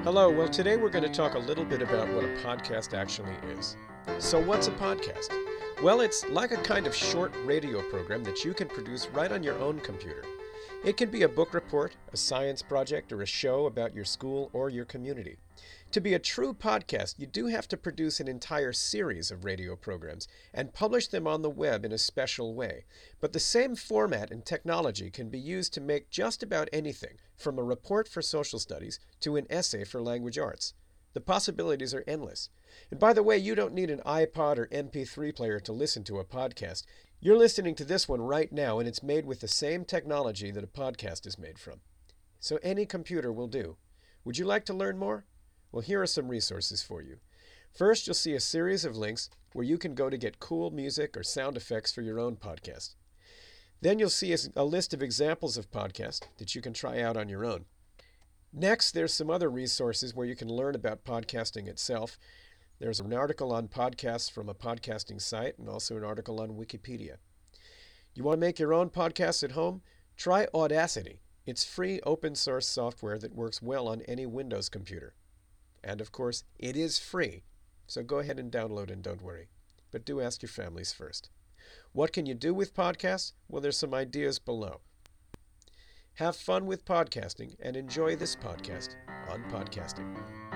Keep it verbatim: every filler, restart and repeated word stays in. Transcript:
Hello, well, today we're going to talk a little bit about what a podcast actually is. So, what's a podcast? Well, it's like a kind of short radio program that you can produce right on your own computer. It can be a book report, a science project, or a show about your school or your community. To be a true podcast, you do have to produce an entire series of radio programs and publish them on the web in a special way. But the same format and technology can be used to make just about anything, from a report for social studies to an essay for language arts. The possibilities are endless. And by the way, you don't need an iPod or M P three player to listen to a podcast. You're listening to this one right now, and it's made with the same technology that a podcast is made from. So any computer will do. Would you like to learn more? Well, here are some resources for you. First, you'll see a series of links where you can go to get cool music or sound effects for your own podcast. Then you'll see a list of examples of podcasts that you can try out on your own. Next, there's some other resources where you can learn about podcasting itself. There's an article on podcasts from a podcasting site and also an article on Wikipedia. You want to make your own podcasts at home? Try Audacity. It's free open source software that works well on any Windows computer. And of course, it is free, so go ahead and download and don't worry. But do ask your families first. What can you do with podcasts? Well, there's some ideas below. Have fun with podcasting and enjoy this podcast on podcasting.